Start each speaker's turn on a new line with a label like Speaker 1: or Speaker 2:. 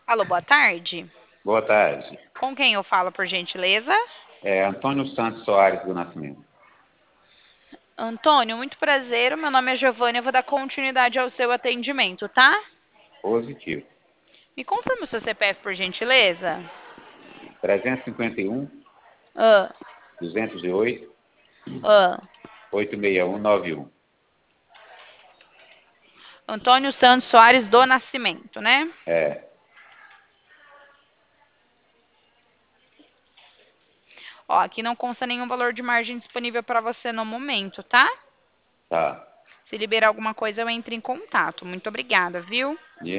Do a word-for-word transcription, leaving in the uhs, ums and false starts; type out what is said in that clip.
Speaker 1: Alô, boa tarde.
Speaker 2: Boa tarde.
Speaker 1: Com quem eu falo, por gentileza?
Speaker 2: É Antônio Santos Soares do Nascimento.
Speaker 1: Antônio, muito prazer. O meu nome é Giovânia. Eu vou dar continuidade ao seu atendimento, tá?
Speaker 2: Positivo.
Speaker 1: Me confirma o seu C P F, por gentileza?
Speaker 2: trezentos e cinquenta e um,
Speaker 1: Ah,
Speaker 2: duzentos e oito,
Speaker 1: ah.
Speaker 2: oitocentos e sessenta e um, noventa e um.
Speaker 1: Antônio Santos Soares do Nascimento, né?
Speaker 2: É,
Speaker 1: Ó, aqui não consta nenhum valor de margem disponível para você no momento, tá?
Speaker 2: tá.
Speaker 1: Se liberar alguma coisa, eu entro em contato. Muito obrigada, viu?